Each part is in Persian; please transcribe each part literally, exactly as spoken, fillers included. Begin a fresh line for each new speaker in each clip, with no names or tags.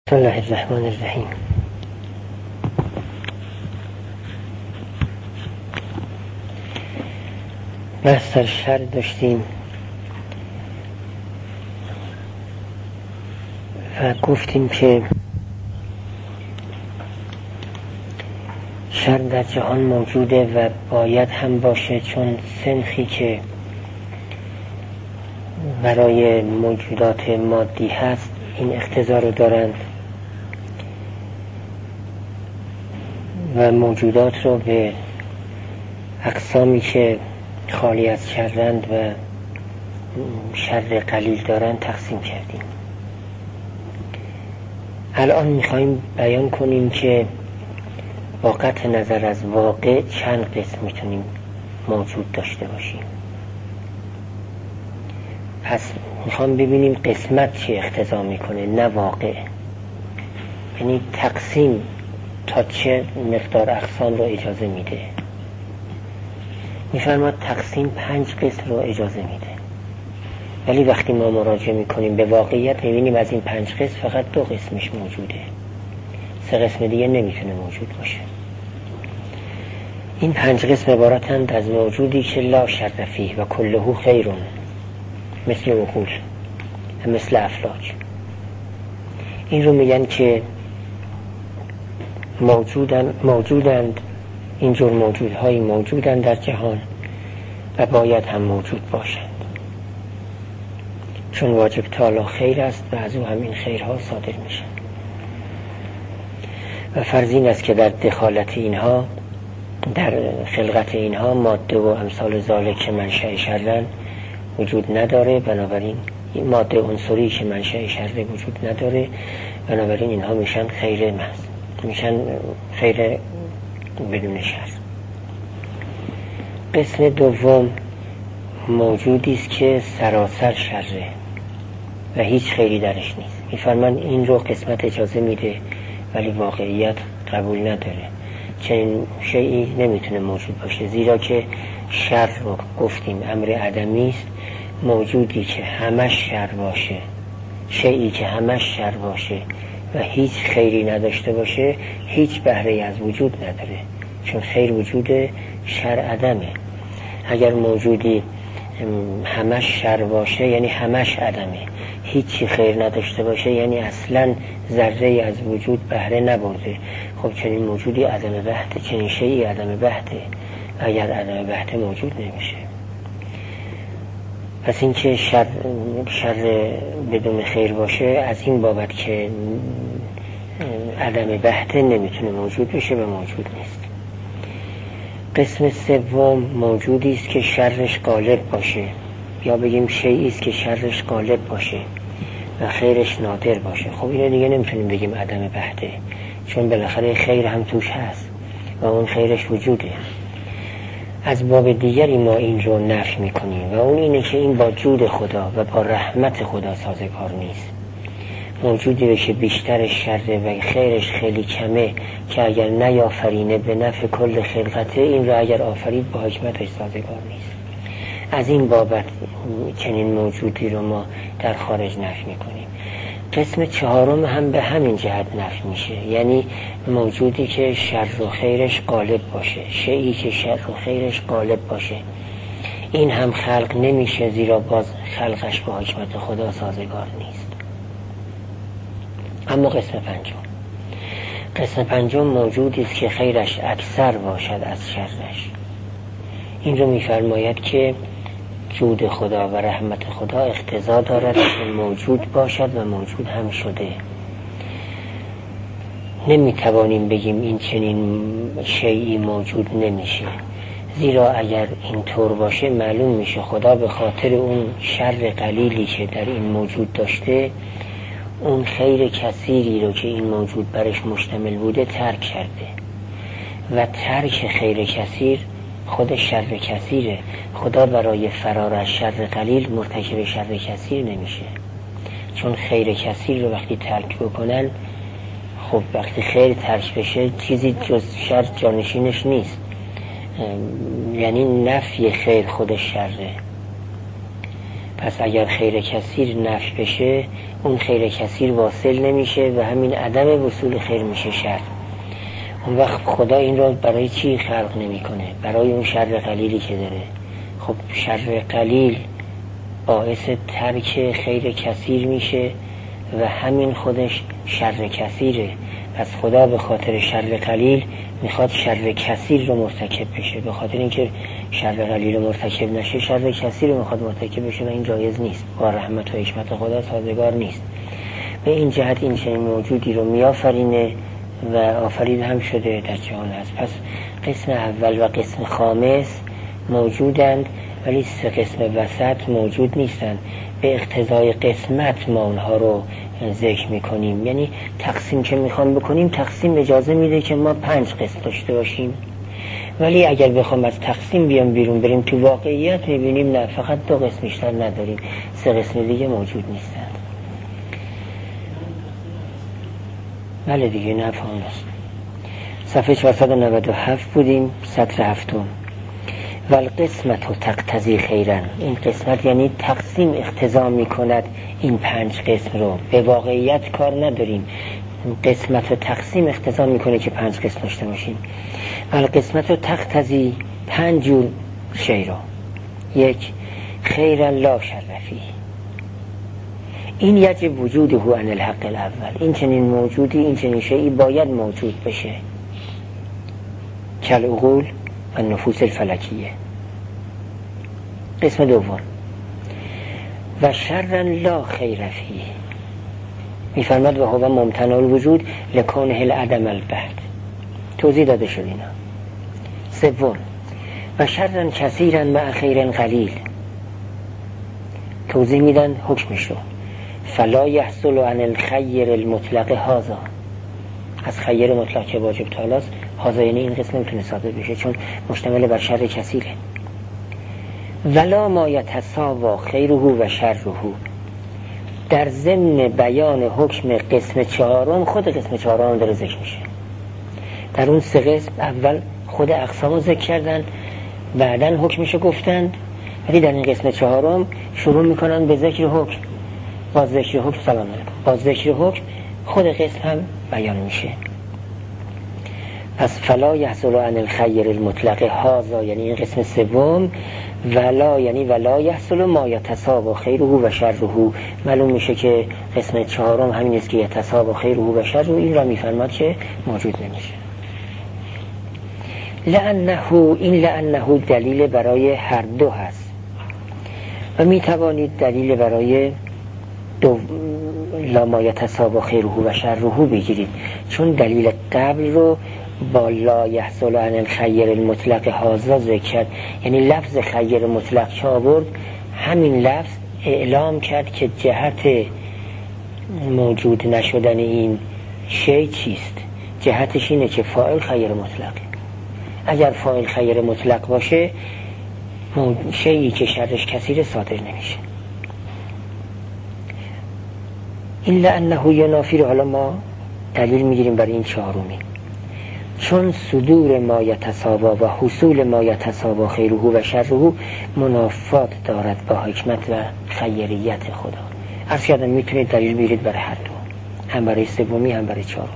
بسم الله الرحمن الرحیم. بحث در شر داشتیم و گفتیم که شر در جهان موجوده و باید هم باشه، چون سنخی که برای موجودات مادی هست این اقتضا رو دارند و موجودات رو به اقسامی که خالی از شرند و شر قلیل دارند تقسیم کردیم. الان میخواییم بیان کنیم که با قطع نظر از واقع چند قسم میتونیم موجود داشته باشیم. پس میخوام ببینیم قسمت چه اقتضا میکنه، نه واقع. یعنی تقسیم تا چه مقدار اقسام رو اجازه میده. میفرماد تقسیم پنج قسم رو اجازه میده، ولی وقتی ما مراجعه میکنیم به واقعیت میبینیم از این پنج قسم فقط دو قسمش موجوده، سه قسم دیگه نمیتونه موجود باشه. این پنج قسم عبارتند از موجودی که لا شر فیه و کله خیرون، مثل عقول، مثل افلاک. این رو میگن که موجودن موجودند اینجور موجودهایی موجودند در جهان و باید هم موجود باشند، چون واجب تعالی خیر است و از او همین خیرها صادر میشن. و فرض این است که در دخالت اینها، در خلقت اینها، ماده و امثال ذالک که منشأ شرن وجود نداره، بنابراین ماده عنصری که منشأ شر وجود نداره، بنابراین اینها میشن خیر محض، میشن خیر بدون شر. قسم دوم موجودی است که سراسر شره و هیچ خیری درش نیست. میفرمان این رو قسمت اجازه میده ولی واقعیت قبول نداره. چنین شیئی نمیتونه موجود باشه، زیرا که شر رو گفتیم امر عدمی است. موجودی که همش شر باشه، شیئی که همش شر باشه و هیچ خیری نداشته باشه، هیچ بهره از وجود نداره، چون خیر وجود، شر عدمه. اگر موجودی همش شر باشه یعنی همش عدمه، هیچی خیر نداشته باشه یعنی اصلا ذره از وجود بهره نبرده. خب چنین موجودی عدم بحته، چنین شیئی عدم بحته. اگر عدم بحته موجود نمیشه. پس این که شر, شر بدون خیر باشه از این بابت که عدم بحته نمیتونه موجود بشه و موجود نیست. قسم سوم موجودی است که شرش غالب باشه، یا بگیم شیئی است که شرش غالب باشه و خیرش نادر باشه. خب اینو دیگه نمیتونیم بگیم عدم بحته، چون بالاخره خیر هم توش هست و اون خیرش وجوده. از باب دیگری ما این رو نفی میکنیم و اون اینه که این با جود خدا و با رحمت خدا سازگار نیست. موجودی که بیشتر شر و خیرش خیلی کمه که اگر نیافرینه به نفع کل خلقته، این رو اگر آفرید با حکمتش سازگار نیست. از این بابت چنین موجودی رو ما در خارج نفی میکنیم. قسم چهارم هم به همین جهت نفی میشه، یعنی موجودی که شر و خیرش غالب باشه، شیئی که شر و خیرش غالب باشه. این هم خلق نمیشه، زیرا باز خلقش با حکمت خدا سازگار نیست. اما قسم پنجم قسم پنجم موجودی است که خیرش اکثر باشد از شرش. این رو میفرماید که جود خدا و رحمت خدا اقتضا دارد که موجود باشد و موجود هم شده. نمیتوانیم بگیم این چنین شیئی موجود نمیشه، زیرا اگر این طور باشه معلوم میشه خدا به خاطر اون شر قلیلی که در این موجود داشته، اون خیر کثیری رو که این موجود برش مشتمل بوده ترک کرده. و ترک خیر کثیر خود شر کثیره. خدا برای فرار از شر قلیل مرتکب شر کثیر نمیشه، چون خیر کثیر رو وقتی ترک بکنن، خب وقتی خیر ترک بشه چیزی جز شر جانشینش نیست، یعنی نفی خیر خود شره. پس اگر خیر کثیر نفی بشه اون خیر کثیر واصل نمیشه و همین عدم وصول خیر میشه شر. اون وقت خدا این رو برای چی خلق نمیکنه؟ برای اون شر قلیلی که داره. خب شر قلیل باعث ترک خیر کثیر میشه و همین خودش شر کثیره. پس خدا به خاطر شر قلیل میخواد شر کثیر رو مرتکب بشه. به خاطر اینکه شر قلیل رو مرتکب نشه شر کثیر رو میخواد مرتکب بشه و این جایز نیست. با رحمت و حکمت خدا سازگار نیست. به این جهت این چنین موجودی رو میآفرینه و آفرید هم شده در جهان هست. پس قسم اول و قسم خامس موجودند ولی سه قسم وسط موجود نیستند. به اقتضای قسمت ما اونها رو ذکر میکنیم. یعنی تقسیم که میخوام بکنیم تقسیم اجازه میده که ما پنج قسم داشته باشیم، ولی اگر بخوام از تقسیم بیام بیرون بریم تو واقعیت میبینیم نه، فقط دو قسم بیشتر نداریم، سه قسم دیگه موجود نیستند. بله دیگه نفهم است. صفحه چهارصد و نود و هفت بودیم، سطر هفتم. والقسمت و تقتضی خیرن. این قسمت یعنی تقسیم اقتضا می کند این پنج قسم رو. به واقعیت کار نداریم، قسمت و تقسیم اقتضا می کنه که پنج قسم داشته باشیم. والقسمت و تقتضی پنج جور شی رو. یک، خیرن لا شرفی. این یجب وجوده عن الحق الاول. این چنین موجودی، این چنین شیئی باید موجود بشه. کالعقول و نفوس الفلکیه. قسم دوم، و شرن لا خیر فیه. میفرماد و هو ممتنع الوجود لکونه العدم البحت. توضیح داده شد اینا. سوم، و شرن کثیرن مع خیر قلیل. توضیح میدن حکمش رو. فلا یحصل عن الخیر المطلق هذا. از خیر مطلق که واجب تعالی است، هذا یعنی این قسم نمیتونه صادر بشه چون مشتمل بر شر کثیره. ولا ما یتساوی خیره و شره. در ضمن بیان حکم قسم چهارم خود قسم چهارم داره ذکر میشه. در اون سه قسم اول خود اقسامو ذکر کردن، بعدن حکمشو گفتن، ولی در این قسم چهارم شروع میکنن به ذکر حکم. با ذکر حکم سلام علیکم. با ذکر حکم خود قسم هم بیان میشه. پس فلا یحصل عن الخیر المطلق هذا یعنی این قسم سوم، ولا یعنی ولا یحصل ما یتساوی خیره و شره. معلوم میشه که قسم چهارم همین است که یتساوی خیره و شره. این را میفرماد که موجود نمیشه. لانه این لانه دلیل برای هر دو هست و میتوانید دلیل برای دو لا ما یتساوی خیره و شره بگیرید، چون دلیل قبل رو با لا یحصل عن الخیر المطلق هذا ذکر، یعنی لفظ خیر مطلق چه آورد؟ همین لفظ اعلام کرد که جهت موجود نشدن این شی چیست. جهتش اینه که فاعل خیر مطلقه. اگر فاعل خیر مطلق باشه شیئی که شرش کثیر صادر نمیشه. الا انه ینافی رو حالا ما دلیل میگیریم برای این چهارمی. چون صدور ما یتساوی و حصول ما یتساوی خیره و شره منافات دارد با حکمت و خیریت خدا. عرض کردم میتونید دلیل بیارید برای هر دو، هم برای سومی هم برای چهارمی.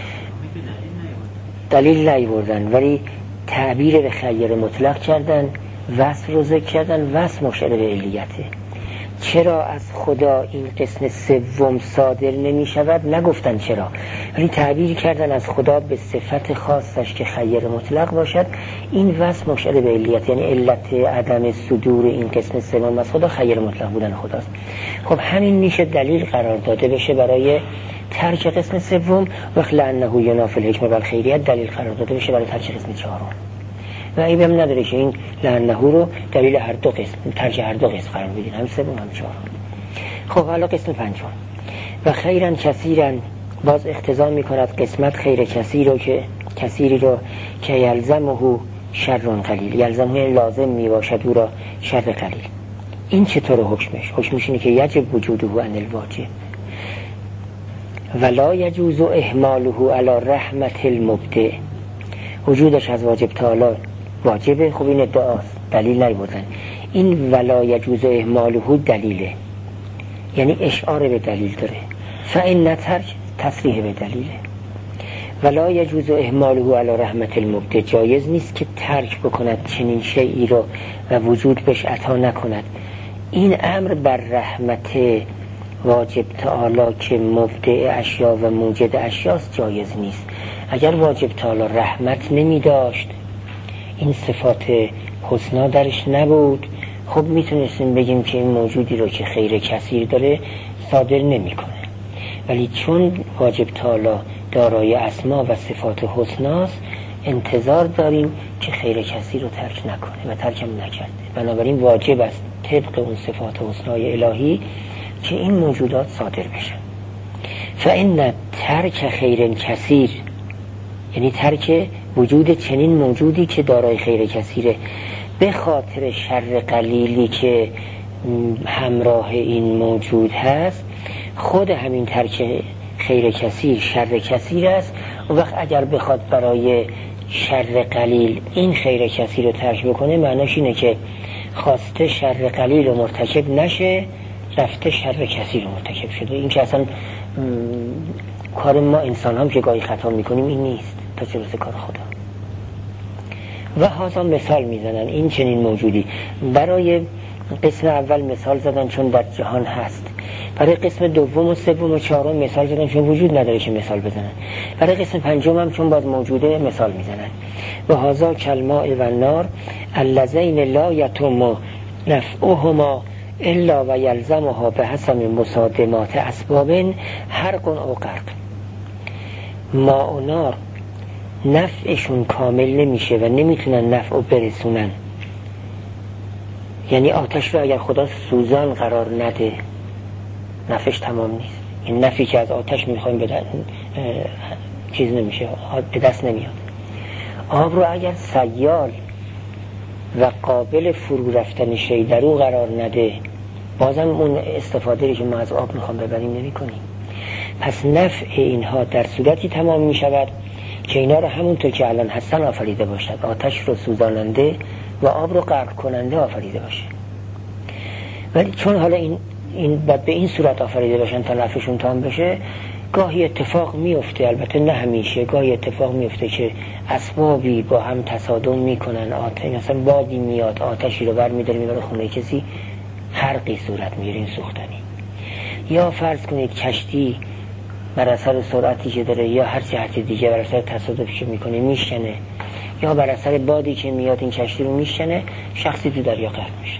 دلیل نیاوردن ولی تعبیر به خیر مطلق کردن، وصف رو ذکر کردن، وصف مشعر به علیته. چرا از خدا این قسم سوم صادر نمی شود؟ نگفتن چرا، ولی تعبیر کردن از خدا به صفت خاصش که خیر مطلق باشد. این وصف مشعر به علیت، یعنی علت عدم صدور این قسم سوم از خدا خیر مطلق بودن خداست. خب همین میشه دلیل قرار داده بشه برای ترک قسم سوم. وقت لانه ینافی الحکمه و الخیریت دلیل قرار داده بشه برای ترک قسم چهارم. و این هم نداره که این لعنه رو دلیل هر دو قسم، ترک هر دو قسم قرار بدین، هم سوم هم چهارم. خب حالا قسم پنجم. و خیرن کثیرن، باز اقتضا میکند قسمت خیر کثیر رو که کثیری رو که یلزمه شر قلیل، یلزمه لازم میباشد او را شر قلیل. این چطور حکمش؟ حکمش اینه که یجب وجوده عن الواجب ولا یجوز اهماله علی رحمت المبدع. وجودش از واجب تعالی واجبه. خب این ادعاست، دلیل نیاوردن. این ولا یجوز اهماله دلیله. یعنی اشعار به دلیل داره. فإن ترک تصریح به دلیله. ولا یجوز اهماله علی رحمت المبدع، جایز نیست که ترک بکند چنین شیئی رو و وجود بهش عطا نکند. این امر بر رحمت واجب تعالی که مبدع اشیا و موجد اشیاست جایز نیست. اگر واجب تعالی رحمت نمی داشت، این صفات حسنا درش نبود، خب میتونستیم بگیم که این موجودی رو که خیر کثیر داره صادر نمی کنه. ولی چون واجب تعالی دارای اسما و صفات حسناست، انتظار داریم که خیر کثیر رو ترک نکنه و ترکم نکرده. بنابراین واجب است طبق اون صفات حسنای الهی که این موجودات صادر بشن. فإن ترک خیر کثیر، یعنی ترک وجود چنین موجودی که دارای خیر کثیره به خاطر شر قلیلی که همراه این موجود هست، خود همین ترک خیر کثیر شر کثیر است. و وقت اگر بخواد برای شر قلیل این خیر کثیر رو ترک بکنه، معناش اینه که خواسته شر قلیل رو مرتکب نشه، رفته شر کثیر رو مرتکب شده. این که اصلا کار ما انسان هم که گاهی خطا میکنیم این نیست، تا چه برسه کار خدا. و هازا مثال میزنن این چنین موجودی. برای قسم اول مثال زدن چون در جهان هست، برای قسم دوم و سوم و چهارم مثال زدن چون وجود نداره که مثال بزنن، برای قسم پنجم هم چون باز موجوده مثال میزنن. و هازا کالماء و النار اللذین لا یتم نفعهما الا و یلزمها به حسب مصادمات اسباب حرق او غرق. ماء و نار نفعشون کامل نمیشه و نمیتونن نفع رو برسونن. یعنی آتش رو اگر خدا سوزان قرار نده نفعش تمام نیست. این نفعی که از آتش میخوایم بدن چیز نمیشه، به دست نمیاد. آب رو اگر سیال و قابل فرو رفتن شی در او قرار نده، بازم اون استفاده که ما از آب میخوام ببریم نمی کنیم. پس نفع اینها در صورتی تمام میشود که اینا رو همونطور که الان هستن آفریده باشد، آتش رو سوزاننده و آب رو غرق کننده آفریده باشه. ولی چون حالا این این بعد به این صورت آفریده باشن تا نفعشون تمام بشه، گاهی اتفاق میفته، البته نه همیشه، گاهی اتفاق میفته که اسبابی با هم تصادم میکنن، آتش مثلا بادی میاد آتشی رو برمی‌داره میبره خونه کسی، حرقی صورت میگیره، این سوختنی. یا فرض کنید کشتی بر اثر سرعتی که داره یا هر جهت دیگه بر اثر تصادفی که میکنه میشکنه، یا بر اثر بادی که میاد این کشتی رو میشکنه، شخصی تو دریا غرق میشه.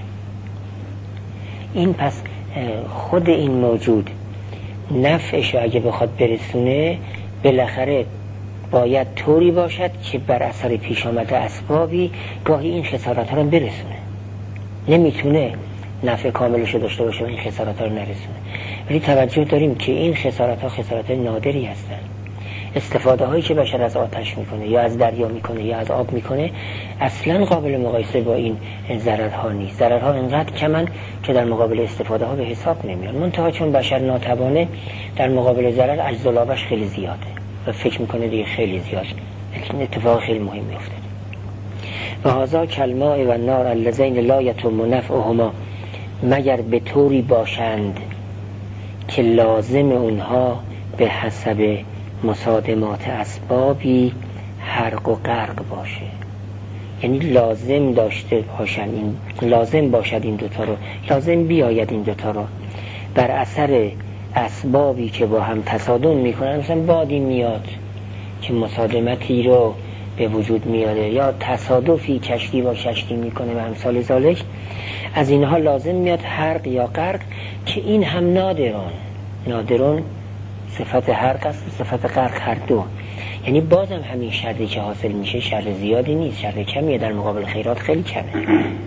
این پس خود این موجود نفعش اگه بخواد برسونه بالاخره باید طوری باشد که بر اثر پیش آمده اسبابی گاهی این خسارت ها رو برسونه. نمیتونه نفع کاملش داشته باشه و این خسارت ها رو نرسونه. ولی توجه داریم که این خسارت ها خسارت نادری هستن. استفاده هایی که بشر از آتش میکنه یا از دریا میکنه یا از آب میکنه اصلا قابل مقایسه با این ضررها نیست. ضررها اینقدر کمن که در مقابل استفاده ها به حساب نمیان. منتها چون بشر ناتوانه، در مقابل ضرر عجز و لابش خیلی زیاده و فکر میکنه دیگه خیلی زیاد، لیکن اتفاق خیلی مهم میفته. و هذا کالماء و النار اللذین لا یتم نفعهما، مگر به طوری باشند که لازم اونها به حسب مصادمات اسبابی حرق و غرق باشه. یعنی لازم داشته باشن، این لازم باشد این دوتا رو، لازم بیاید این دوتا رو بر اثر اسبابی که با هم تصادم میکنن. مثلا بادی میاد که مصادمتی رو به وجود میاره، یا تصادفی کشتی با کشتی میکنه و امثال ذالک، از اینها لازم میاد حرق یا غرق، که این هم نادران نادران صفت حرق است و صفت غرق هر دو. یعنی بازم همین شری که حاصل میشه شر زیادی نیست، شر کمیه در مقابل خیرات خیلی کمه.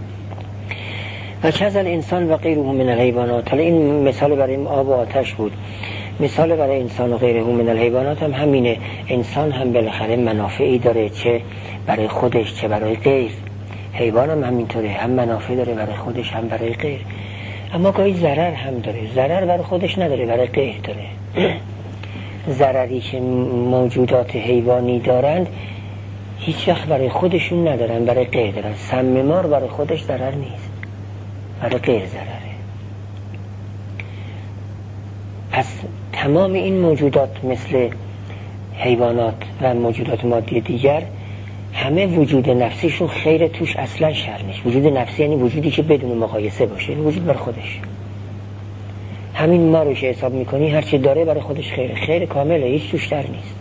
و کذل انسان و غیره من الحیوانات، حالا این مثال برای آب و آتش بود، مثال برای انسان و غیره من الحیوانات هم همینه. انسان هم بالاخره منافعی داره، چه برای خودش چه برای غیر. حیوان هم همینطوره، هم منافع داره برای خودش هم برای غیر. اما گاهی ضرر هم داره، ضرر برای خودش نداره برای غیر داره. ضرری که موجودات حیوانی دارند هیچ وقت برای خودشون ندارن، برای غیر دارن. سم مار برای خودش ضرر نیست، برای غیر ضرره. پس تمام این موجودات مثل حیوانات و موجودات مادی دیگر همه وجود نفسیشون خیر توش اصلا شر نیست. وجود نفسی یعنی وجودی که بدون مقایسه باشه، یعنی وجود بر خودش. همین ما روش حساب میکنی هرچی داره برای خودش خیره، خیر کامله، هیچ توش در نیست.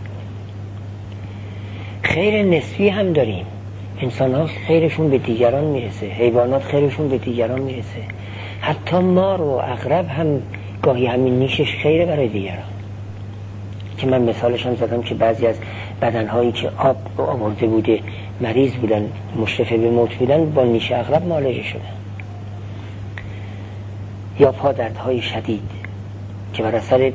خیر نسبی هم داریم، انسان ها خیرشون به دیگران میرسه، حیوانات خیرشون به دیگران میرسه، حتی مار و عقرب هم گاهی همین نیشش خیره برای دیگران. که من مثالش هم زدم که بعضی از بدنهایی که آب آورده بوده مریض بودن، مشرف به موت بودن، با نیش عقرب معالجه شدن. یا پادردهای شدید که بر اثر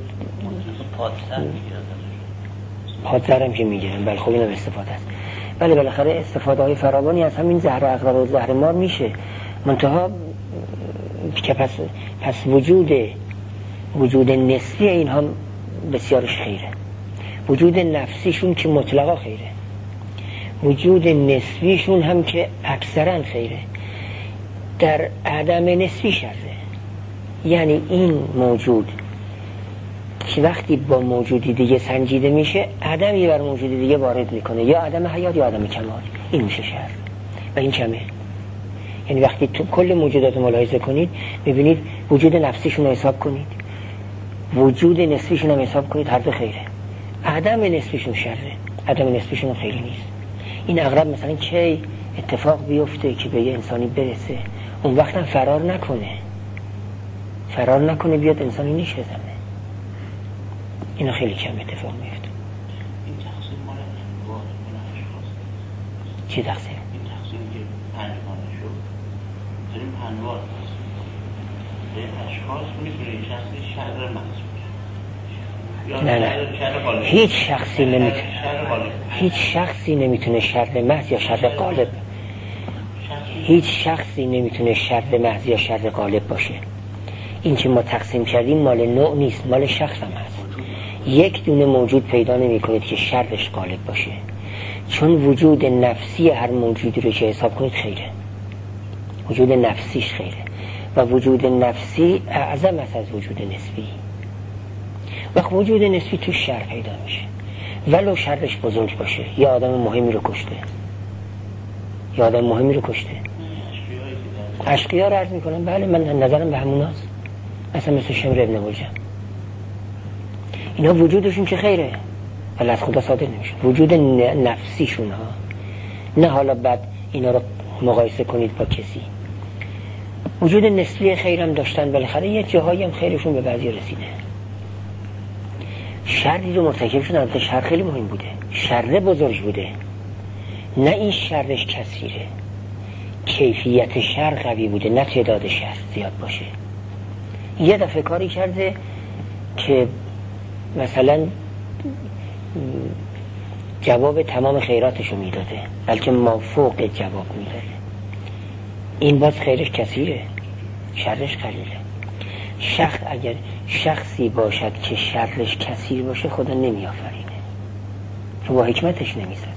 پادزر هم که میگیرن، بله خب اینم استفاده است. بله بالاخره استفاده های فراوانی از همین زهر عقرب و زهر مار میشه. منتها که پس, پس وجود وجود نسبی این هم بسیارش خیره، وجود نفسیشون که مطلقا خیره، وجود نسبیشون هم که اکثرا خیره. در عدم نسبی شره، یعنی این موجود که وقتی با موجودی دیگه سنجیده میشه عدمی بر موجودی دیگه وارد میکنه، یا عدم حیات یا عدم کمال، این میشه شر و این کمه. یعنی وقتی تو کل موجودات ملاحظه کنید میبینید وجود نفسیشون رو حساب کنید، وجود نسبیشون هم حساب کنید، هر دو خیره. عدم نسبیشون شره، عدم نسبیشون خیلی نیست. این عقرب مثلا کی اتفاق بیفته که به یه انسانی برسه، اون وقت هم فرار نکنه، فرار نکنه بیاد انسانی نیش بزنه، اینا خیلی کم اتفاق میفته.
این تقسیم مال انواع اشخاص.
چی تقسیم؟
این تقسیم که پنجگانه شد داریم انواع به اشخاص میتونه این شخصی شر محض
نه نه هیچ شخصی نمیتونه هیچ شخصی نمیتونه شر محض یا شر غالب، هیچ شخصی نمیتونه شر محض یا شر غالب باشه. این که ما تقسیم کردیم مال نوع نیست، مال شخص هم هست. یک دونه موجود پیدا نمی کنید که شرش غالب باشه، چون وجود نفسی هر موجودی رو که حساب کنید خیره، وجود نفسیش خیره و وجود نفسی اعظم است از وجود نسبی. وقت وجود نسبی تو شر پیدا میشه ولو شرش بزرگ باشه، یا آدم مهمی رو کشته، یا آدم مهمی رو کشته. اشقیا رو عرض میکنم، بله من نظرم به همون هست، مثلا مثل شمر ابن ملجم، اینا وجودشون که خیره ولی از خدا صادر نمیشه، وجود نفسیشون ها. نه حالا بعد اینا رو مقایسه کنید با کسی. وجود نسبی خیرم داشتن، بالاخره یه جاهایی هم خیرشون به بعضی رسیده. شری رو مرتکب شدن، البته شر خیلی مهم بوده، شر بزرگ بوده، نه این شرش کثیره، کیفیت شر قوی بوده، نه تعداد شر زیاد باشه. یه دفعه کاری کرده که مثلا جواب تمام خیراتشو میداده، بلکه مافوق جواب میداده، این باز خیرش کثیره، شرش قلیله. شخص اگر شخصی باشد که شرش کثیر باشه خدا نمی آفرینه، چون با حکمتش نمی سازه.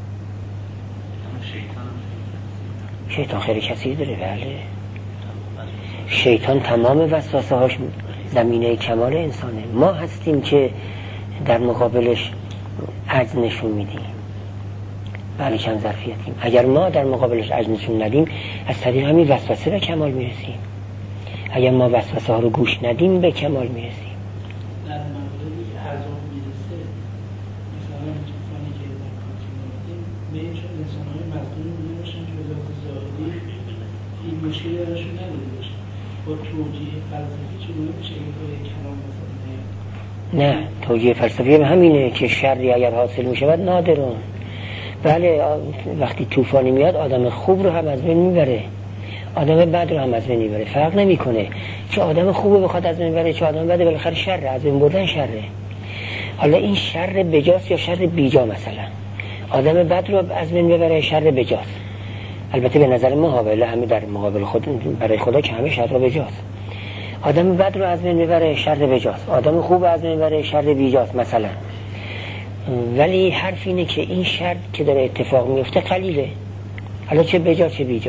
شیطان خیر کثیر داره، بله. شیطان تمام وسوسه هاش زمینه کمال انسانه. ما هستیم که در مقابلش عجز نشون میدیم، بله کم ظرفیتیم. اگر ما در مقابلش عجز نشون ندیم از طریق همین وسوسه به کمال میرسیم، اگر ما وسوسه ها رو گوش ندیم به کمال میرسیم.
در موردی که ارزان میرسه مثلا توفانی که در کانتین آمدیم میگه چون انسان های مظلوم بوده باشن که به ذات ظاهری این مشکلی درشون نداره باشن، با توجیه فلسفی چگونه میشه این کار کلام مثلا
نه توجیه فلسفی هم همینه که شری اگر حاصل میشه باید نادرون. بله وقتی طوفانی میاد آدم خوب رو هم از بین میبره، آدم بد رو هم از بین میبره، فرق نمیکنه چه آدم خوبه بخواد از بین بره چه آدم بده، بالاخره شر از بین بردن شره. حالا این شر بجاست یا شر بیجا؟ مثلا آدم بد رو از بین ببره شر بجاست، البته به نظر ما ولی همه در مقابل خود برای خدا که همه شر رو بجاست. آدم بد رو از بین ببره شر بجاست، آدم خوب از بین ببره شر بیجاست مثلا. ولی حرف اینه که این شر که داره اتفاق میفته قلیله، حالا چه بجا چه بیجا،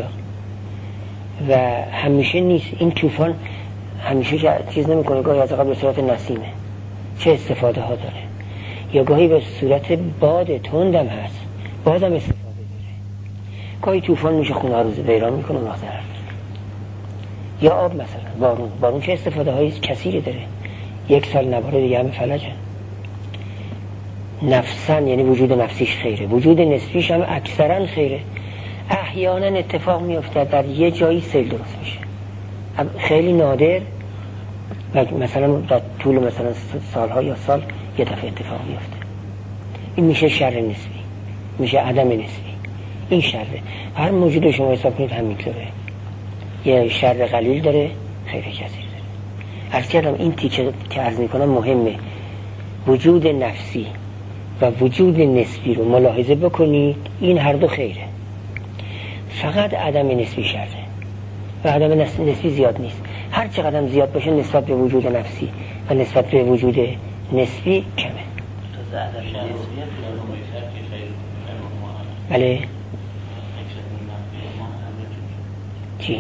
و همیشه نیست. این طوفان همیشه چیز نمیکنه، گاهی از قبل به صورت نسیمه، چه استفاده ها داره. یا گاهی به صورت باد تندم هست، بادم استفاده داره. گاهی طوفان میشه خونه ها رو ویران میکنه و ضرر داره. یا آب مثلا بارون، بارون چه استفاده های کثیری داره. یک سال نباره دیگه همه فلجن. نفسن یعنی وجود نفسیش خیره، وجود نسبیش هم اکثرا خیره. احیانا اتفاق میفته در یه جایی سیل درست میشه، خیلی نادر، مثلا در طول مثلا سالها یا سال یه دفعه اتفاق میفته. این میشه شر نسبی، میشه عدم نسبی. این شره. هر موجود شما حساب کنید همینطوره. یه شر قلیل داره، خیر کثیر داره. عرض کردم این تیکه که عرض میکنم مهمه. وجود نفسی و وجود نسبی رو ملاحظه بکنید، این هر دو خیره. فقط عدم نسبی شره و عدم نسبی زیاد نیست. هر چقدر زیاد باشه نسبت به وجود نفسی و نسبت به وجود نسبی کمه. بله چی؟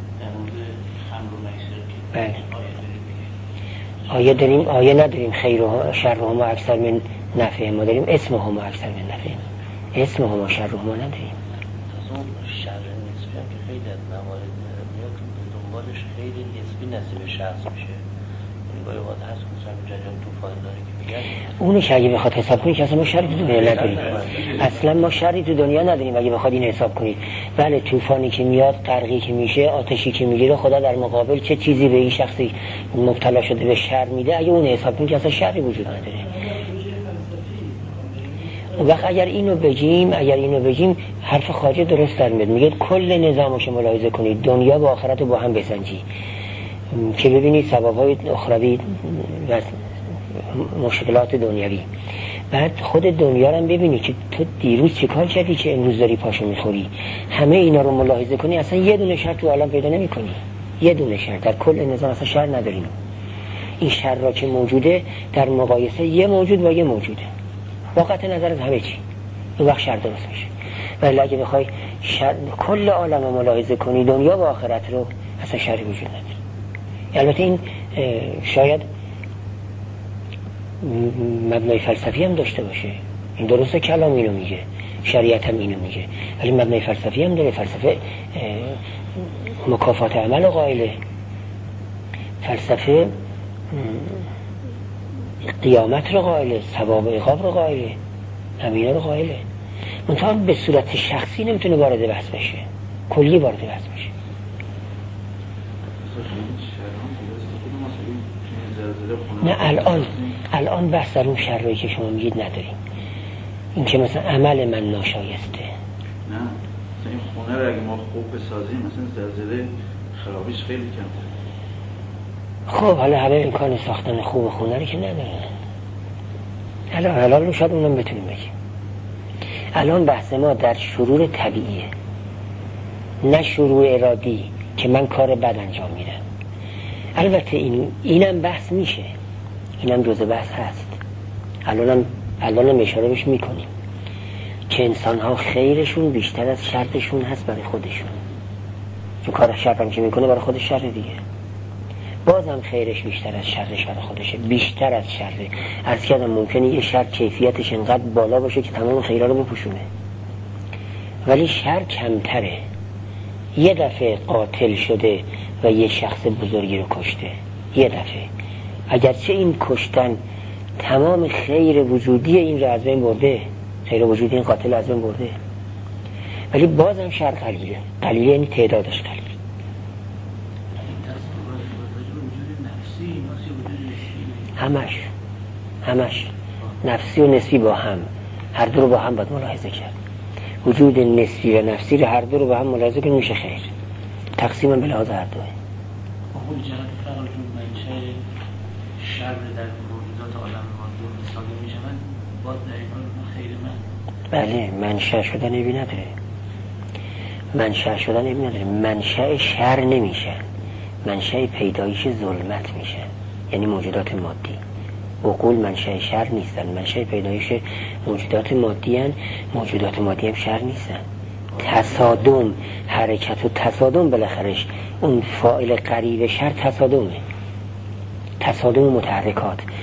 بله آیه داریم، آیه نداریم خیر و شر و هما اکثر من نفع ما داریم، اسم هما اکثر من نفع ما، اسم هما شر و هما نداریم.
از اون شر نسبی هم که خیلی از موارد میاد دنبالش خیلی نسبی نصیب شخص میشه. گاهی وقت هست مثلا جریان طوفان داره که میگن
اونش اگه بخواد حساب کنید که اصلا ما شری تو دنیا نداریم. اصلا ما شری تو دنیا نداریم اگه بخواد این حساب کنید. بله طوفانی که میاد، غرقی که میشه، آتشی که میگیره، خدا در مقابل چه چیزی به این شخصی مبتلا شده به شر میده، اگه اون حساب کنید که اصلا شری وجود نداره. اون وقت اگر اینو بگیم اگر اینو بگیم حرف خارجی درست در میاد. میگه کل نظامش ملاحظه کنید، دنیا و آخرت رو با هم بسنجی که ببینید ثواب‌های اخروی و مشکلات دنیوی. بعد خود دنیا رو هم ببینی که تو دیروز چه کار کردی که امروز داری پاشو میخوری. همه اینا رو ملاحظه کنی، اصلا یه دونه شر تو عالم پیدا نمی کنی. یه دونه شر در کل نظام اصلا شر نداریم. این شر را که موجوده در مقایسه یه موجود با یه موجوده، واقعا نظر از همه چی این وقت شر درست میشه. ولی اگه بخوای شر کل عالم رو ملاحظه کنی، دنیا و آخرت رو، اصلا شری وجود نداره. البته این شاید مبنای فلسفی هم داشته باشه، این درسته کلام اینو میگه، شریعت هم اینو میگه، ولی مبنای فلسفی هم داره. فلسفه مکافات عمل رو قائله، فلسفه قیامت رو قائله، ثواب و عقاب رو قائله، همینا رو قائله. منتها به صورت شخصی نمیتونه وارد بحث بشه، کلی وارد بحث بشه. نه الان الان بحث در اون شرایی که شما میگید نداریم. این که مثلا عمل من ناشایسته،
نه مثلا این خونه رو اگه ما خوب بسازیم مثلا زلزله خرابیش خیلی کمتره.
خب حالا همه امکان ساختن خوب خونه رو که ندارن. الان حالا رو شاید اونم بتونیم بگیم. الان بحث ما در شرور طبیعیه، نه شرور ارادی که من کار بد انجام میدم. البته این اینم بحث میشه، اینم جزء بحث هست. الانم الانم اشاره بهش میکنیم که انسان ها خیرشون بیشتر از شرشون هست برای خودشون، چون کار شرم که میکنه برای خودش شر دیگه. بازم خیرش بیشتر از شرش برای خودشه، بیشتر از شر. عرض کردم ممکنه یه شر کیفیتش انقدر بالا باشه که تمام خیرها رو بپوشونه، ولی شر کمتره. یه دفعه قاتل شده و یه شخص بزرگی رو کشته، یه دفعه، اگرچه این کشتن تمام خیر وجودی این رو از بین برده، خیر وجودی این قاتل از بین برده، ولی بازم شر قلیله. قلیله یعنی تعدادش قلیل. همش همش نفسی و نسبی با هم، هر دو رو با هم باید ملاحظه کرد. وجود نسبی و نفسی رو هر دو رو با هم ملاحظه کنید، میشه خیر. تقسیم به لحاظ هر دوه.
آقای جناب فرارجون منشه شر در موجودات عالم مادی مثالی میشه، من باز دقیقا خیر من
بله منشأ شدن ایبی نداره، منشأ شدن ایبی نداره. منشأ شر نمیشن، منشأ پیدایش ظلمت میشن، یعنی موجودات مادی. عقول منشأ شر نیستن، منشأ پیدایش موجودات مادی هن. موجودات مادی هم شر نیستن. تصادم، حرکت و تصادم بالاخرش اون فاعل قریب شر تصادمه، تصادم متحرکات.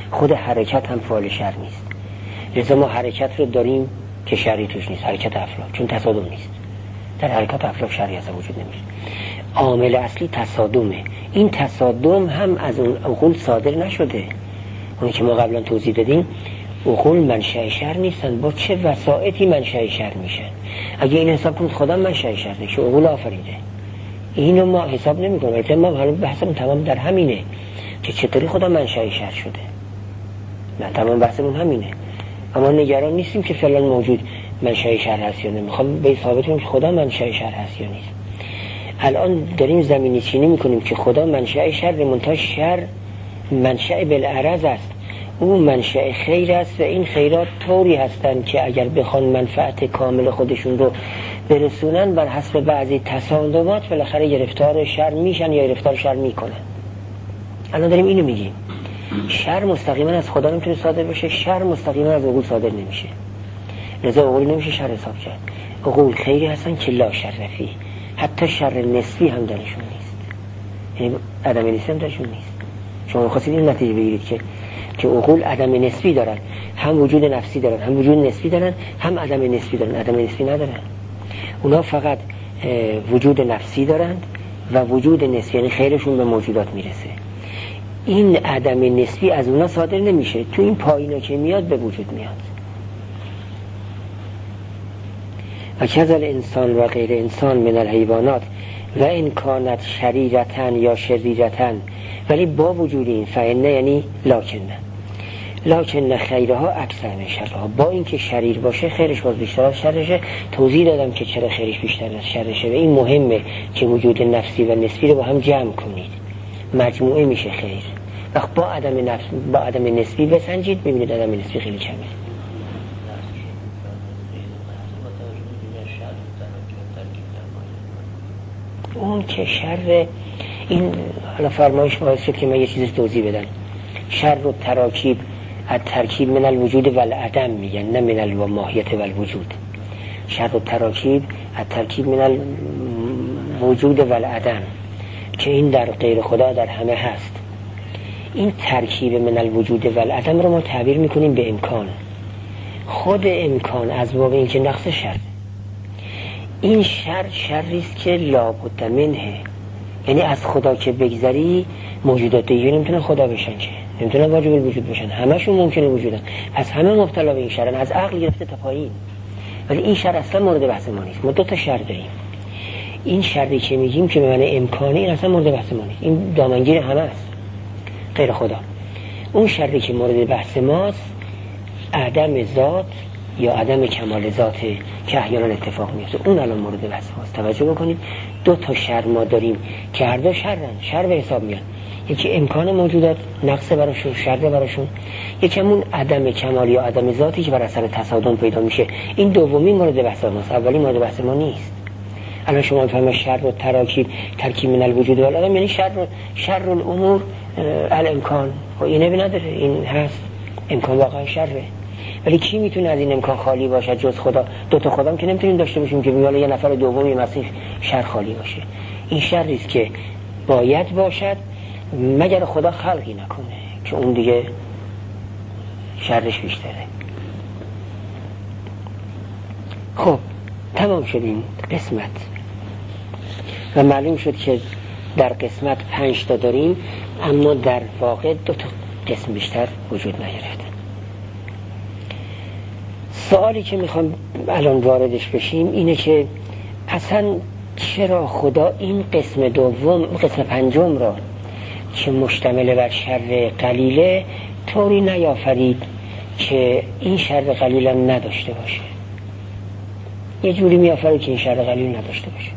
خود حرکت هم فعال شر نیست. لذا ما حرکت رو داریم که شری توش نیست، حرکت افلاک، چون تصادم نیست. در حرکت افلاک شری اصلا وجود نمیشه. عامل اصلی تصادمه. این تصادم هم از اون عقول صادر نشده. اونی که ما قبلا توضیح دادیم، عقول منشأ شر نیستن، با چه وسائطی منشأ شر میشن. اگه این حساب کنید خدا منشأ شر نیست، عقول آفریده. اینو ما حساب نمی‌کنیم. البته ما حالا بحثمون تمام در همینه که چطوری خدا منشأ شر شده. نه، تمام بحثمون همینه. اما نگران نیستیم که فلان موجود منشأ شر هست یا نه. میخوام به ثابت کنم که خدا منشأ شر هست یا نیست. الان داریم زمینی چینی میکنیم که خدا منشأ شر، منتها شر منشأ بالعرض است. اون منشأ خیر است و این خیرات طوری هستند که اگر بخوان منفعت کامل خودشون رو برسونن، بر حسب بعضی تصادمات بالاخره گرفتار شر میشن یا گرفتار شر میکنن. الان داریم اینو میگیم. شر مستقیما از خدا نمیتونه صادر بشه، شر مستقیما از عقول صادر نمیشه. لذا عقول نمیشه شر حساب کرد. عقول خیری هستن که لا شر فی، حتی شر نسبی هم درشون نیست. یعنی عدم نسبی هم درشون نیست. شما خواستید این نتیجه بگیرید که که عقول عدم نسبی دارن، هم وجود نفسی دارن، هم وجود نسبی دارن، هم عدم نسبی دارن. عدم نسبی ندارن. اونا فقط وجود نفسی دارن و وجود نسبی، یعنی خیرشون به موجودات میرسه. این عدم نسبی از اونا صادر نمیشه، تو این پایینا که میاد به وجود میاد. و کذل انسان و غیر انسان من الحیوانات و این کانت شریرتن یا شریرتن، ولی با وجود این فعنه یعنی لکنه لکن خیرها اکثر من شرها، با اینکه شریر باشه خیرش باز بیشتر از شرشه. توضیح دادم که چرا خیرش بیشتر از شرشه و این مهمه که وجود نفسی و نسبی رو با هم جمع کنید، مجموعه میشه خیر. وقت با عدم نفس با عدم نسبی بسنجید ببینید عدم نسبی خیلی کمه. اون که شر این حالا فرمایش باعث شد که من یه چیزی توضیح بدم. شر و تراکیب از ترکیب من الوجود و العدم میگن، نه من الماهیت و الوجود. شر و تراکیب از ترکیب من الوجود و العدم که این در غیر خدا در همه هست. این ترکیب من الوجود و العدم رو ما تعبیر میکنیم به امکان. خود امکان از باب این که نقص شر، این شر شریست که لابد منه، یعنی از خدا که بگذری موجودات دیگه نمیتونن خدا بشن، که نمیتونن واجب الوجود بشن، همشون ممکنه وجودن، پس همه مبتلا به این شرن، از عقل گرفته تا پایین. ولی این شر اصلا مورد بحث ما نیست. ما دو تا شر داریم. این شری که میگیم که به معنی امکانی، این اصلا مورد بحث ما نیست، این دامنگیر همه است غیر خدا. اون شری که مورد بحث ماست عدم ذات یا عدم کمال ذاته که احیانا اتفاق میفته، اون الان مورد بحث ماست. توجه بکنید دو تا شر ما داریم که هر دو شرن، شر به حساب میان. یکی امکان موجودات نقص براشون، شر براشون. یکی همون عدم کمال یا عدم ذاتی که بر اثر تصادم پیدا میشه. این دومی مورد بحث ماست، اولی مورد بحث ما نیست. الان شما میفهمید شر و تراکیب ترکیب من الوجود و العدم یعنی شر شر الامور الامکان. و اینه بی نداره، این هست امکان واقعا شره. ولی کی میتونه از این امکان خالی باشه جز خدا؟ دو تا خدا هم که نمیتونیم داشته باشیم که میاله یه نفر دومی مسیح شر خالی باشه. این شری است که باید باشد مگر خدا خلقی نکنه که اون دیگه شرش بیشتره. خب تمام شد این قسمت و معلوم شد که در قسمت پنج تا داریم، اما در واقع دو تا قسم بیشتر وجود نگرفتن. سوالی که میخوام الان واردش بشیم اینه که اصلا چرا خدا این قسم دوم قسم پنجم را که مشتمل بر شر قلیله طوری نیافرید که این شر قلیل هم نداشته باشه؟ یه جوری میافرید که این شر قلیل نداشته باشه.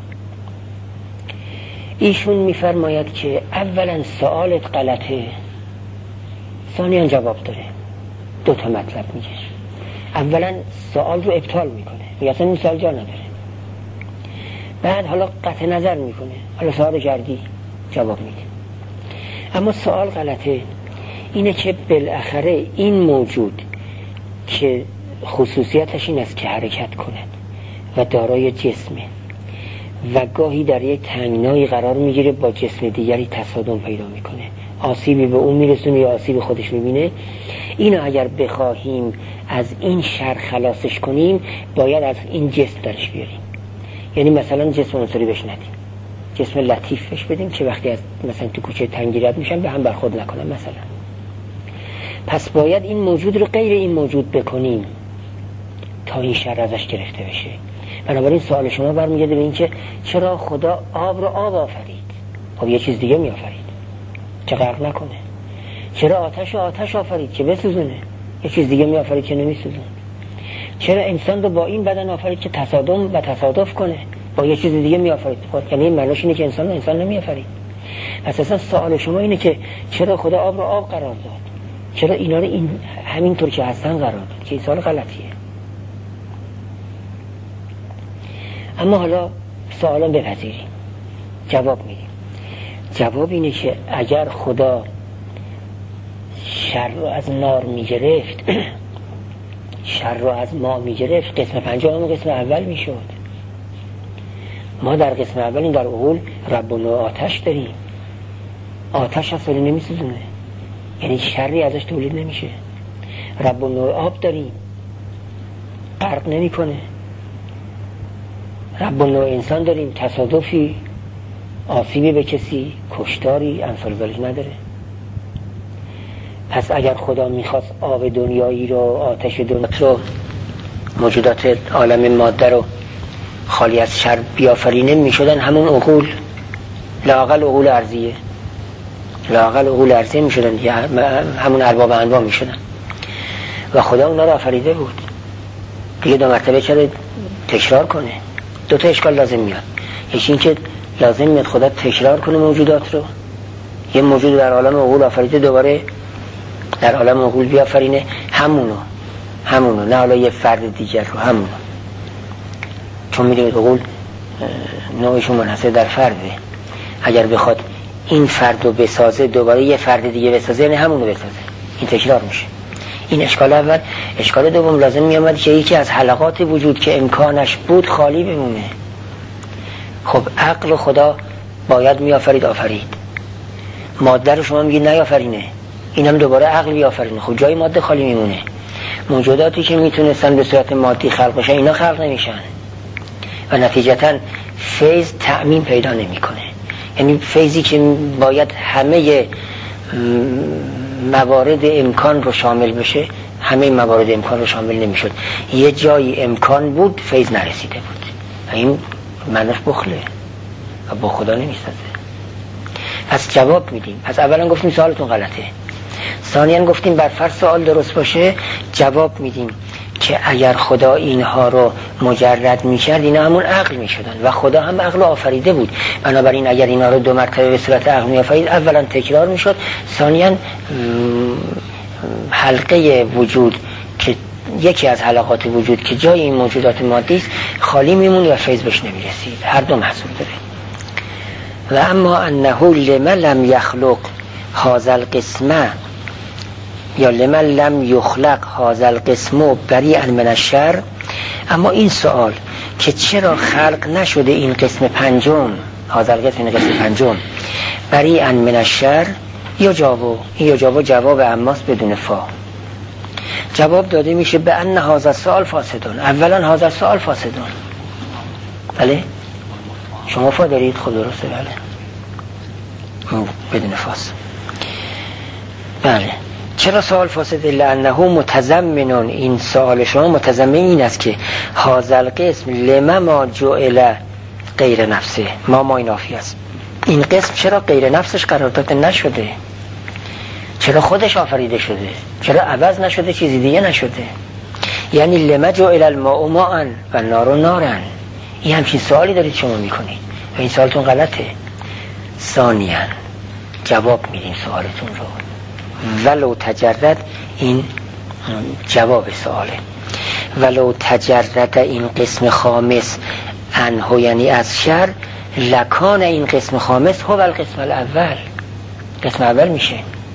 ایشون میفرماید که اولا سوالت غلطه، ثانیاً جواب داره. دو تا مطلب میگه. اولا سوال رو ابطال میکنه، میگه اصلا این سوال جا نداره. بعد حالا قطع نظر میکنه، حالا سوال جردی جواب میده. اما سوال غلطه اینه که بالاخره این موجود که خصوصیتش این است که حرکت کند و دارای جسمه و گاهی در یک تنگنایی قرار میگیره با جسم دیگری تصادم پیدا میکنه آسیبی به اون میرسونه یا آسیب خودش میبینه. اینو اگر بخواهیم از این شر خلاصش کنیم باید از این جسم درش بیاریم. یعنی مثلا جسم عنصری بهش ندیم، جسم لطیف بهش بدیم که وقتی از مثلا تو کوچه تنگی رد میشن به هم برخورد نکنن مثلا. پس باید این موجود رو غیر این موجود بکنیم تا این شر ازش گرفته بشه. بنابراین سوال شما برمیگرده به این که چرا خدا آب رو آب آفرید؟ خب یه چیز دیگه می آفرید که غرق نکنه. چرا آتش رو آتش آفرید که بسوزونه؟ یه چیز دیگه می آفرید که نمی سوزونه. چرا انسان رو با این بدن آفرید که تصادم و تصادف کنه؟ با یه چیز دیگه می آفرید. یعنی معنیش اینه که انسان رو انسان نمی آفرید. اساسا سوال شما اینه که چرا خدا آب رو آب قرار داد؟ چرا اینا رو این همینطور که هستن قرار داد؟ که این سوال غلطیه. اما حالا سوالا بپذیریم، جواب میدیم. جواب اینه که اگر خدا شر رو از نار میگرفت، شر رو از ما میگرفت، قسم پنجم قسم اول میشد. ما در قسم اول این در اول رب و آتش داریم، آتش از ولی نمیسوزونه، یعنی شری ازش تولید نمیشه. رب و آب داریم، غرق نمیکنه. رب النوع انسان داریم، تصادفی، آسیبی به کسی، کشتاری، امثال ذلک نداره. پس اگر خدا میخواست آب دنیایی رو، آتش دنیا رو، موجودات عالم ماده رو خالی از شر بیافرینه، میشدن همون عقول، لااقل عقول ارضیه، لااقل عقول ارضیه میشدن، همون ارباب انواع میشدن و خدا اونا رو آفریده بود. دیگه دو مرتبه چرا تکرار کنه؟ دو تا اشکال لازم میاد. یکی این که لازم میاد خدا تکرار کنه موجودات رو. یه موجود در عالم عقول آفریده دوباره در عالم عقول بیافرینه همونو همونو نه حالا یه فرد دیگر رو، همونو. چون میدونید عقول نوعشون منحصر در فرده. اگر بخواد این فرد رو بسازه دوباره یه فرد دیگه بسازه، یعنی همونو بسازه، این تکرار میشه. این اشکال اول. اشکال دوم لازم میامد که یکی از حلقات وجود که امکانش بود خالی بمونه. خب عقل خدا باید میآفرید، آفرید. ماده رو شما میگید نیافرینه، اینم دوباره عقل بیافرینه، خب جای ماده خالی میمونه. موجوداتی که میتونستن به صورت مادی خلق بشن اینا خلق نمیشن و نتیجتا فیض تأمین پیدا نمیکنه. یعنی فیضی که باید همه موارد امکان رو شامل بشه، همه موارد امکان رو شامل نمیشد. یه جایی امکان بود فیض نرسیده بود، این معنیش بخله و با خدا نمیسازه. پس جواب میدیم. پس اولا گفتیم سوالتون غلطه، ثانیاً گفتیم بر فرض سوال درست باشه جواب میدیم که اگر خدا اینها رو مجرد میکرد اینا همون عقل میشدن و خدا هم عقل آفریده بود. بنابراین اگر اینا رو دو مرتبه به صورت عقل میآفرید، اولا تکرار میشد، ثانیاً حلقه وجود که یکی از حلقات وجود که جای این موجودات مادی است خالی میمون و فیض بهش نمیرسید. هر دو محصول داره. و اما انه لمن لم یخلق هذا القسم یا لمن لم یخلق هذا القسم بریئا من الشر، اما این سوال که چرا خلق نشده این قسم پنجم، هذا القسم، این قسم پنجم، بریئا من الشر، یا جواب یا جواب جواب اماس بدون فا. جواب داده میشه به ان هذا السؤال فاسدون. اولا هذا السؤال فاسدون، بله شما فا دارید؟ خود درسته، بله بدون فاس. بله چرا سوال فاسد؟ لانه متضمن، این سوال شما متضمن این است که هذا القسم لما ما جعل غیر نفسه، ما ما نافی است. این قسم چرا غیر نفسش قرار داده نشده؟ چرا خودش آفریده شده؟ چرا عوض نشده، چیزی دیگه نشده؟ یعنی لما جعل الماء ماء و النار نارا. این همچین سوالی دارید شما میکنید و این سوالتون غلطه. ثانیاً جواب میدیم سوالتون رو، ولو تجرد، این جواب سواله، ولو تجرد این قسم خامس انه، یعنی از شر، لکان این قسم خامس هو القسم الاول، قسم اول میشه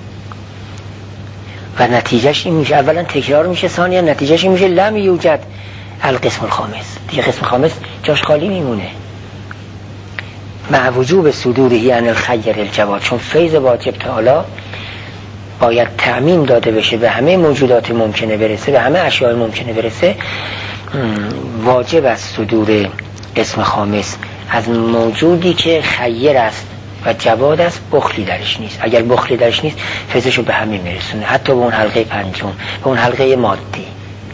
و نتیجهش این میشه، اولا تکرار میشه، ثانیا نتیجهش این میشه لم یوجد القسم الخامس، دیگه قسم خامس جاش خالی میمونه. مع وجوب صدوره عن الخیر الجواد، چون فیض واجب تعالی باید تعمیم داده بشه به همه موجودات ممکنه برسه، به همه اشیاء ممکنه برسه، واجب است صدور اسم خامس از موجودی که خیر است و جواد است، بخلی درش نیست. اگر بخلی درش نیست فیضشو به همه میرسونه، حتی به اون حلقه پنجم، به اون حلقه مادی.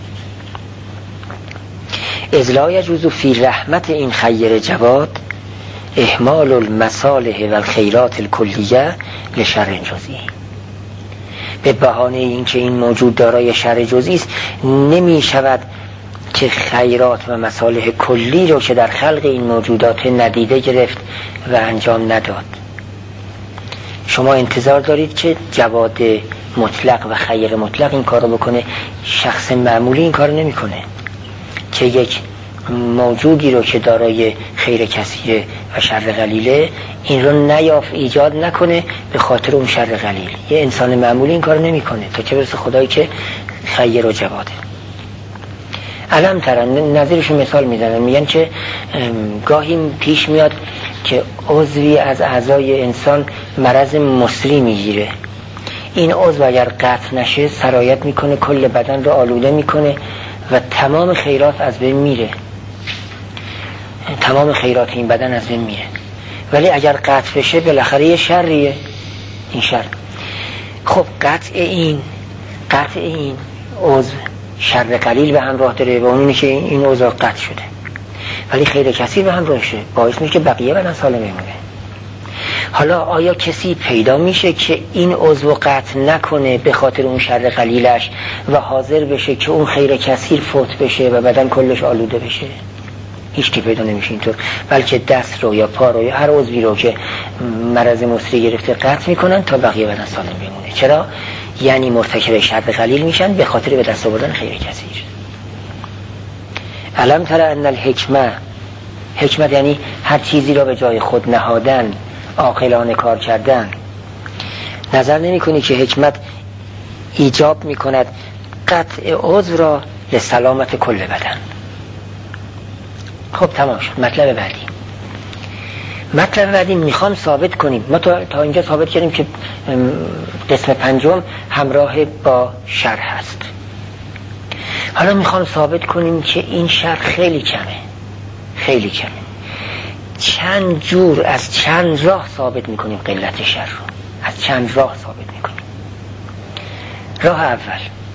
اذ لا یجوز فی رحمت این خیر جواد اهمال المصالح و الخیرات الکلیه لشر جزئی. به بهانه اینکه این موجود دارای شر جزئی است، نمی شود که خیرات و مصالح کلی رو که در خلق این موجودات ندیده گرفت و انجام نداد. شما انتظار دارید که جواد مطلق و خیر مطلق این کار رو بکنه، شخص معمولی این کار رو نمی کنه. که یک موجودی رو که دارای خیر کثیره و شر قلیله این رو نیافت ایجاد نکنه به خاطر اون شر قلیل. یه انسان معمولی این کار رو نمی کنه، تا چه برسه خدایی که خیر و جواده. علم ترن نظیرشون مثال میزنن، میگن که گاهی پیش میاد که عضوی از اعضای انسان مرض مصری میگیره. این عضو اگر قطع نشه سرایت میکنه، کل بدن رو آلوده میکنه و تمام خیرات از بین میره، تمام خیرات این بدن از بین میره. ولی اگر قطع بشه بالاخره یه شریه این شر. خب قطع این قطع این عضو شر قلیل به همراه داره و اونی که این عضو قطع شده، ولی خیر کثیر به همراهشه، باعث میشه که بقیه بدن سالم بمونه. حالا آیا کسی پیدا میشه که این عضو قطع نکنه به خاطر اون شر قلیلش و حاضر بشه که اون خیر کثیر فوت بشه و بدن کلش آلوده بشه؟ هیچ کی پیدا نمیشه اینطور. بلکه دست رو یا پا رو یا هر عضوی رو که مرض مصری گرفته قطع میکنن تا بقیه بدن سالم بمونه. چرا؟ یعنی مرتکب شر قلیل میشن به خاطر به دست آوردن خیر کثیر. علم تر ان الحکمه، حکمت یعنی هر چیزی را به جای خود نهادن، عاقلانه کار کردن. نظر نمی کنی که حکمت ایجاب می کند قطع عضو را لسلامت کل بدن. خب تمام شد. مطلب بعدی مطلب بعدی میخوام ثابت کنیم، ما تا, تا اینجا ثابت کردیم که قسم پنجم همراه با شر هست. حالا میخوام ثابت کنیم که این شر خیلی کمه، خیلی کمه. چند جور از چند راه ثابت میکنیم قلت شر رو، از چند راه ثابت میکنیم. راه اول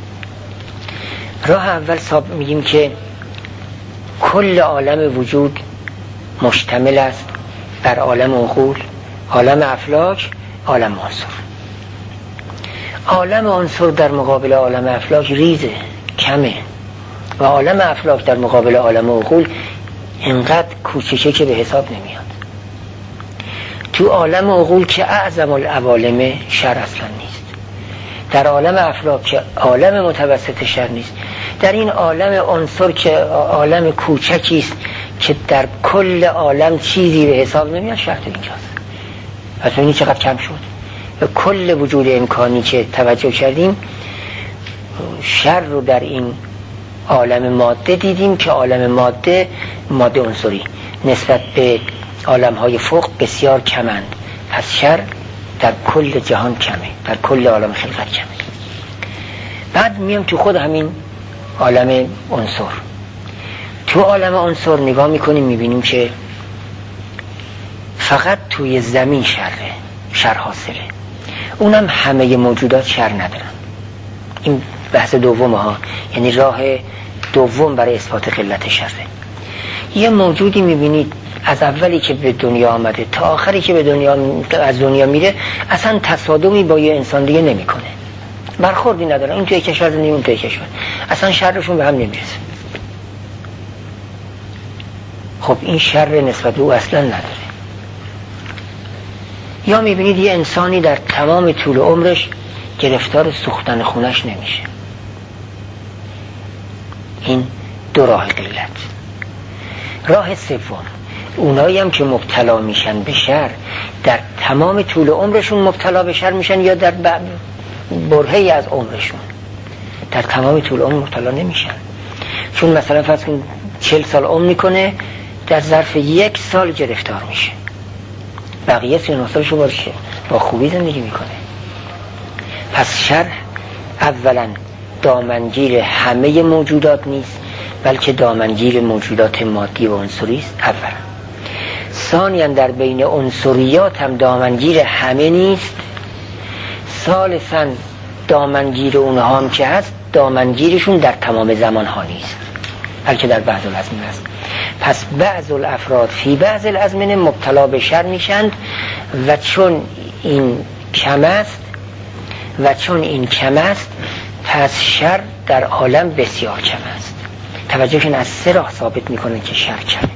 راه اول ثابت میگیم که کل عالم وجود مشتمل است بر عالم عقول، عالم افلاک، عالم عنصر. عالم عنصر در مقابل عالم افلاک ریزه، کمه، و عالم افلاک در مقابل عالم عقول اینقدر کوچکه که به حساب نمیاد. تو عالم عقول که اعظم العوالم شر اصلا نیست، در عالم افلاک که عالم متوسط شر نیست، در این عالم عنصر که عالم کوچکی است که در کل عالم چیزی به حساب نمیاد، شرط اینجاست. پس ببینید چقدر کم شد. به کل وجود امکانی که توجه کردیم، شر رو در این عالم ماده دیدیم که عالم ماده ماده عنصری نسبت به عالم‌های فوق بسیار کمند. پس شر در کل جهان کمه، در کل عالم خلقت کمه. بعد میام تو خود همین عالم عنصر، تو عالم عنصر نگاه میکنیم میبینیم که فقط توی زمین شره، شر حاصله. اونم همه موجودات شر ندارن. این بحث دومه ها، یعنی راه دوم برای اثبات قلت شره. یه موجودی میبینید از اولی که به دنیا آمده تا آخری که به دنیا از دنیا میره اصلا تصادمی با یه انسان دیگه نمیکنه، برخوردی نداره، این توی کشور زندگی اون توی کشور، اصلا شرشون به هم نمیرسه. خب این شر نسبت به او اصلا نداره. یا میبینید یه انسانی در تمام طول عمرش گرفتار سوختن خونش نمیشه. این دو راه قلت. راه سوم، اونایی هم که مبتلا میشن به شر در تمام طول عمرشون مبتلا به شر میشن یا در برهه‌ای از عمرشون، در تمام طول عمر مبتلا نمیشن. چون مثلا فرض کن چهل سال عمر میکنه، در ظرف یک سال گرفتار میشه. بقیه سی و نه سالشو باشه با خوبی زندگی میکنه. پس شر اولا دامنگیر همه موجودات نیست، بلکه دامنگیر موجودات مادی و عنصری است اولا. ثانیاً در بین عنصریات هم دامنگیر همه نیست. ثالثاً دامنگیر اونها هم که هست دامنگیرشون در تمام زمان ها نیست، بلکه در بعض الازمنه است. پس بعض الافراد فی بعض الازمنه مبتلا به شر میشند و چون این کم است و چون این کم است پس شر در عالم بسیار کم است. توجهشون از سه راه ثابت میکنه که شر کمه.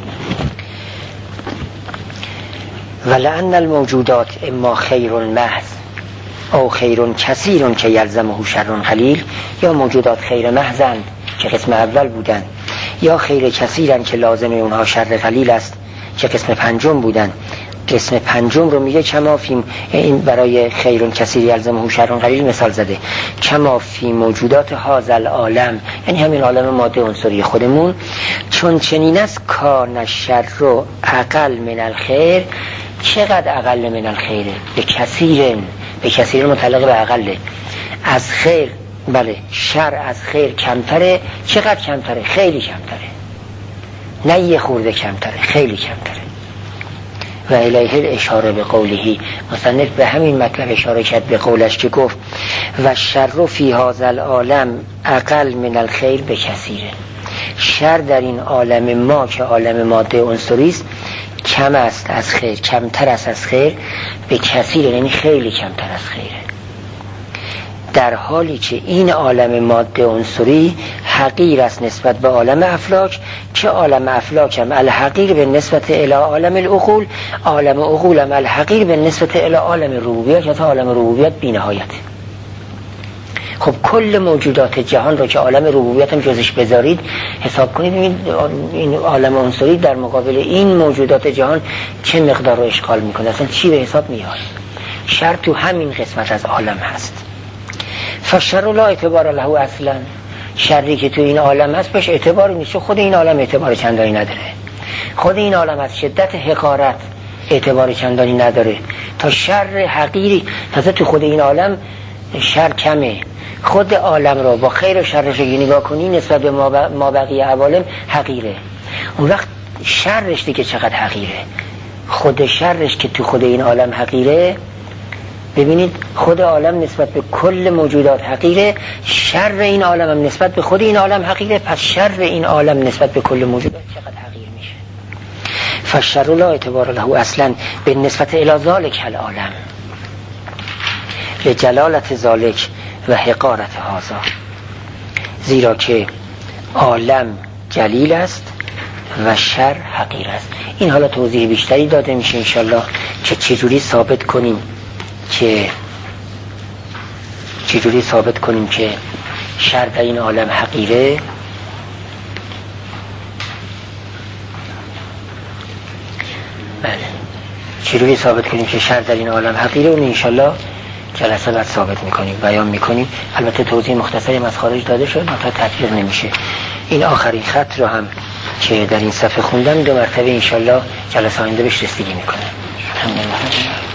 ولأن الموجودات اما خیر محض او خیر کثیر که یلزمه شر قلیل، یا موجودات خیر محضند که قسم اول بودن، یا خیر کثیرن که لازم اونها شر قلیل است که قسم پنجم بودن. قسم پنجم رو میگه کما فی، این برای خیر کثیر یلزمه شر قلیل مثال زده، کما فی موجودات هذا العالم، یعنی همین عالم ماده عنصری خودمون، چون چنین است کان الشر رو اقل من الخیر. چقدر اقل من الخیره؟ به کثیر، به کثیر متعلق به اقله. از خیر، بله شر از خیر کمتره. چقدر کمتره؟ خیلی کمتره، نه یه خورده کمتره، خیلی کمتره. و الیه الاشاره به قولهی، مصنف به همین مطلب اشاره کرد به قولش که گفت و شر فی هذا العالم اقل من الخیر به کثیره. شر در این عالم ما که عالم ماده عنصری است کم است از خیر، کمتر است از خیر به کثیره، یعنی خیلی کمتر از خیره. در حالی که این عالم ماده عنصری حقیر است نسبت به عالم افلاک، که عالم افلاک هم الحقیر به نسبت الی عالم العقول، عالم عقول هم الحقیر به نسبت الی عالم ربوبیت، که تا عالم ربوبیت بی نهایت. خب کل موجودات جهان رو که عالم ربوبیت هم جزش بذارید حساب کنید، این عالم عنصری در مقابل این موجودات جهان چه مقدار رو اشغال میکنه، اصلا چی به حساب میاد. شر تو همین قسمت از عالم هست. فشر لا اعتبار له اصلا، شری که تو این عالم هست بهش اعتباری نیست، خود این عالم اعتبار چندانی نداره. خود این عالم از شدت حقارت اعتبار چندانی نداره تا شر حقیری. تازه تو خود این عالم شر کمه. خود عالم رو با خیر و شرش اگه نگاه کنی نسبت به ما بقیه عوالم حقیره. اون وقت شرش دیگه چقدر حقیره. خود شرش که تو خود این عالم حقیره، ببینید خود عالم نسبت به کل موجودات حقیره، شر این عالم هم نسبت به خود این عالم حقیره، پس شر این عالم نسبت به کل موجودات چقدر حقیر میشه. فالشر لا اعتبار له اصلا به نسبت الی ذالک العالم لجلالت ذالک و حقارت هذا، زیرا که عالم جلیل است و شر حقیر است. این حالا توضیح بیشتری داده میشه انشالله که چجوری ثابت کنیم که چجوری ثابت کنیم که شر در این عالم حقیره. بله، چجوری ثابت کنیم که شر در این عالم حقیره، اون انشالله جلسه بعد ثابت میکنیم، بیان میکنیم. البته توضیح مختصری از خارج داده شد، تا تطبیق نمیشه. این آخرین خط رو هم که در این صفحه خوندم دو مرتبه انشالله جلسه آینده بهش رسیدگی میکنم. الحمدلله.